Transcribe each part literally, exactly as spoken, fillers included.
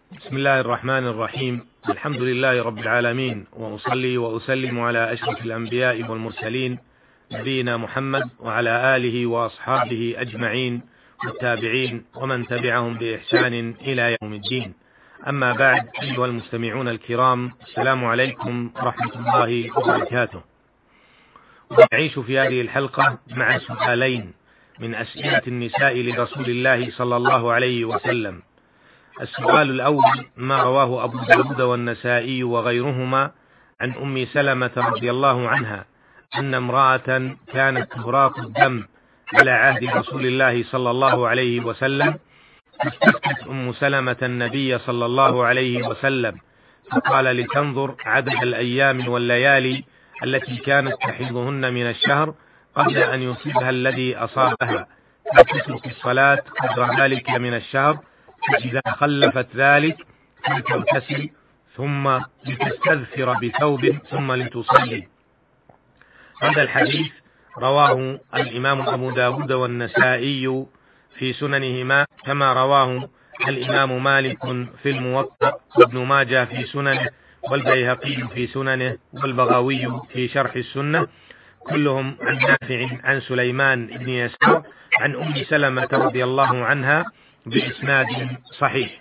بسم الله الرحمن الرحيم. الحمد لله رب العالمين، وأصلي وأسلم على أشرف الأنبياء والمرسلين نبينا محمد وعلى آله وأصحابه أجمعين والتابعين ومن تبعهم بإحسان إلى يوم الدين. أما بعد، أيها المستمعون الكرام، السلام عليكم ورحمة الله وبركاته. ونعيش في هذه الحلقة مع سؤالين من أسئلة النساء لرسول الله صلى الله عليه وسلم. السؤال الأول: ما رواه أبو داود والنسائي وغيرهما عن أم سلمة رضي الله عنها أن امرأة كانت تهراق الدم على عهد رسول الله صلى الله عليه وسلم، فاستفتت أم سلمة النبي صلى الله عليه وسلم فقال لتنظر عدد الأيام والليالي التي كانت تحيضهن من الشهر قبل أن يصيبها الذي أصابها، فتترك الصلاة قدر ذلك من الشهر، فإذا خلفت ذلك فلتغتسل ثم لتستذفر بثوب ثم لتصلي. هذا الحديث رواه الإمام أبو داود والنسائي في سننهما، كما رواه الإمام مالك في الموطأ، وابن ماجه في سننه، والبيهقي في سننه، والبغوي في شرح السنة، كلهم عن نافع عن سليمان بن يسار عن أم سلمة رضي الله عنها بإسناد صحيح.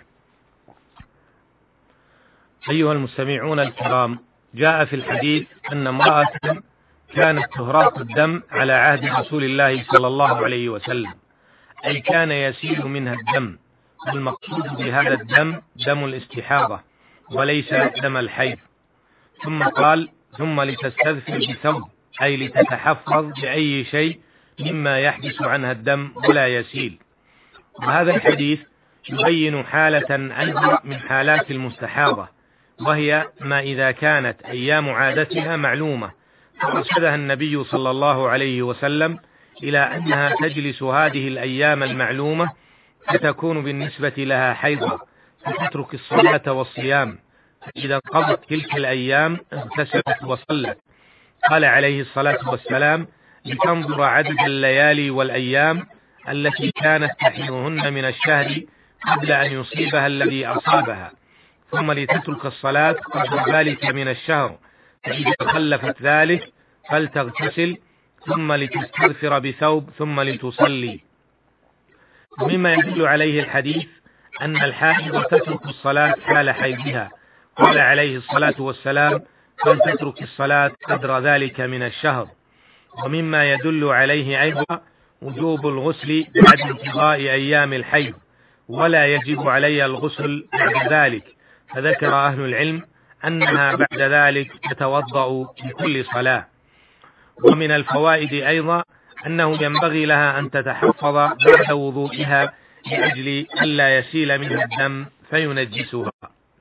أيها المستمعون الكرام، جاء في الحديث أن امرأة كانت تهراق الدم على عهد رسول الله صلى الله عليه وسلم، أي كان يسيل منها الدم، والمقصود بهذا الدم دم الاستحاضة وليس دم الحيض. ثم قال: ثم لتستذفر بثوب، أي لتتحفظ بأي شيء مما يحدث عنها الدم ولا يسيل. وهذا الحديث يبين حالة أيضا من حالات المستحاضة، وهي ما إذا كانت أيام عادتها معلومة، فأرشدها النبي صلى الله عليه وسلم إلى أنها تجلس هذه الأيام المعلومة فتكون بالنسبة لها حيضة، فتترك الصلاة والصيام، فإذا انقضت تلك الأيام اغتسلت وصلت. قال عليه الصلاة والسلام: لتنظر عدد الليالي والأيام التي كانت تحيضهن من الشهر قبل أن يصيبها الذي أصابها، ثم لتترك الصلاة قبل ذلك من الشهر، فإذا خلفت ذلك فلتغتسل ثم لتستغفر بثوب ثم لتصلي. ومما يدل عليه الحديث أن الحائض تترك الصلاة حال حيضها، قال عليه الصلاة والسلام: فلتترك الصلاة قدر ذلك من الشهر. ومما يدل عليه أيضا وجوب الغسل بعد انقضاء أيام الحيض، ولا يجب علي الغسل بعد ذلك، فذكر أهل العلم أنها بعد ذلك تتوضأ لكل صلاة. ومن الفوائد أيضا أنه ينبغي لها أن تتحفظ بعد وضوئها لأجل ألا يسيل منها الدم فينجسها.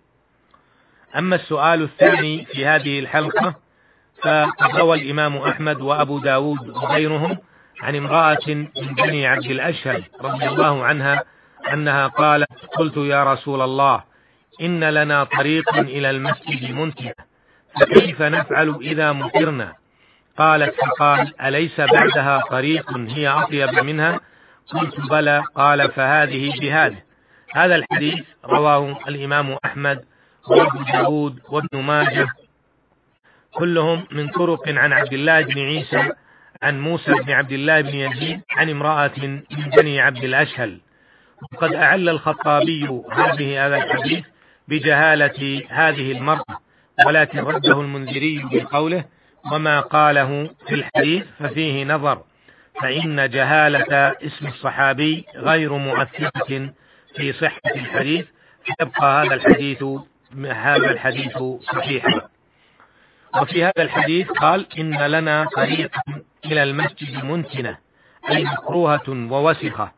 أما السؤال الثاني في هذه الحلقة، فقد روى الإمام أحمد وأبو داود وغيرهم عن امرأة من بني عبد الأشهل رضي الله عنها أنها قالت: قلت يا رسول الله، إن لنا طريقا إلى المسجد منتهى، فكيف نفعل إذا مطرنا؟ قالت: فقال: أليس بعدها طريق هي أطيب منها؟ قلت: بلى. قال: فهذه بهذه. هذا الحديث رواه الإمام أحمد وأبو داود وابن ماجه، كلهم من طرق عن عبد الله بن عيسى عن موسى بن عبد الله بن يزيد عن امرأة من بني عبد الأشهل. وقد أعل الخطابي هذه هذا الحديث بجهالة هذه المرأة، ولكن رده المنذري بقوله: وما قاله في الحديث ففيه نظر، فإن جهالة اسم الصحابي غير مؤثرة في صحة الحديث، فيبقى هذا الحديث هذا الحديث صحيحا. وفي هذا الحديث قال: إن لنا طريقا إلى المسجد منتنة، أي مكروهة ووسخة.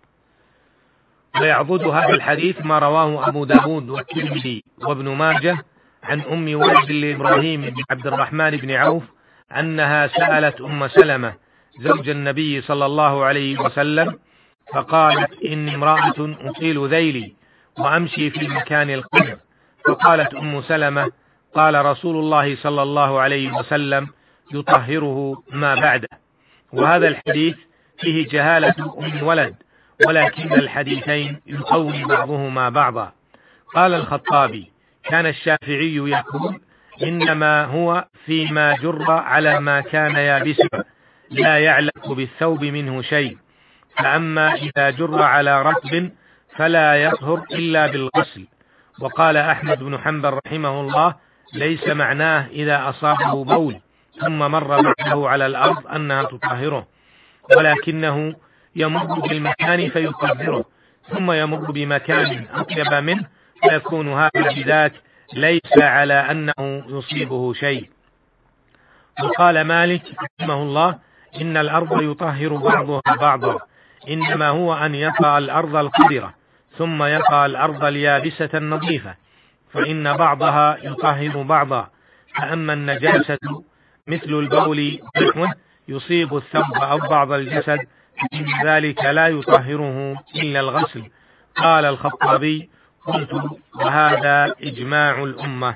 ويعضد هذا الحديث ما رواه أبو داود والترمذي وابن ماجه عن أم ولد لإبراهيم بن عبد الرحمن بن عوف أنها سألت أم سلمة زوج النبي صلى الله عليه وسلم فقالت: إني امرأة أطيل ذيلي وأمشي في مكان القدر. فقالت أم سلمة: قال رسول الله صلى الله عليه وسلم: يطهره ما بعده. وهذا الحديث فيه جهالة أم ولد، ولكن الحديثين يقوي بعضهما بعضا. قال الخطابي: كان الشافعي يقول: إنما هو فيما جر على ما كان يابسا لا يعلق بالثوب منه شيء، فأما إذا جر على رطب فلا يطهر إلا بالغسل. وقال أحمد بن حنبل رحمه الله: ليس معناه إذا أصابه بول ثم مر بعده على الأرض أنها تطهره، ولكنه يمر بالمكان فيطهره، ثم يمر بمكان أطيب منه فيكون هذا بذاك ليس على أنه يصيبه شيء. وقال مالك رحمه الله: إن الأرض يطهر بعضها بعضا، إنما هو أن يطأ الأرض القدرة ثم يطأ الأرض اليابسة النظيفة، فإن بعضها يطهر بعضا. فأما النجاسة مثل البول ونحوه يصيب الثوب أو بعض الجسد فإن ذلك لا يطهره إلا الغسل. قال الخطابي: قلت: وهذا إجماع الأمة.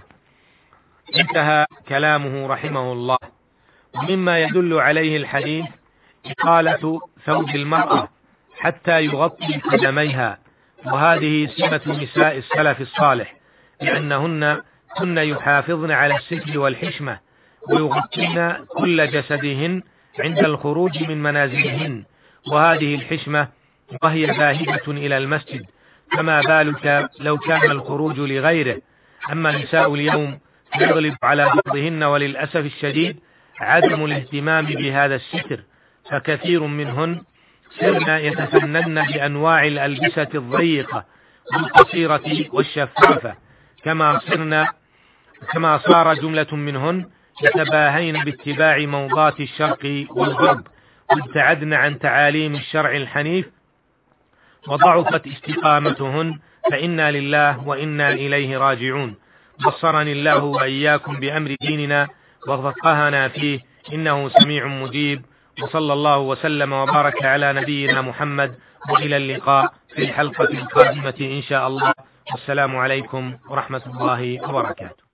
انتهى كلامه رحمه الله. ومما يدل عليه الحديث إطالة ثوب المرأة حتى يغطي قدميها، وهذه سمة نساء السلف الصالح، لأنهن كن يحافظن على الستر والحشمة ويغطين كل جسدهن عند الخروج من منازلهن، وهذه الحشمة وهي ذاهبة إلى المسجد، فما بالك لو كان الخروج لغيره. أما نساء اليوم يغلب على بعضهن وللأسف الشديد عدم الاهتمام بهذا الستر، فكثير منهن سرن يتفنن بأنواع الألبسة الضيقة والقصيرة والشفافة، كما صرنا كما صار جملة منهن يتباهين باتباع موضات الشرق والغرب، وابتعدن عن تعاليم الشرع الحنيف وضعفت استقامتهن، فإنا لله وإنا إليه راجعون. بصرني الله وإياكم بأمر ديننا وفقهنا فيه، إنه سميع مجيب. وصلى الله وسلم وبارك على نبينا محمد، وإلى اللقاء في الحلقة القادمة إن شاء الله. والسلام عليكم ورحمة الله وبركاته.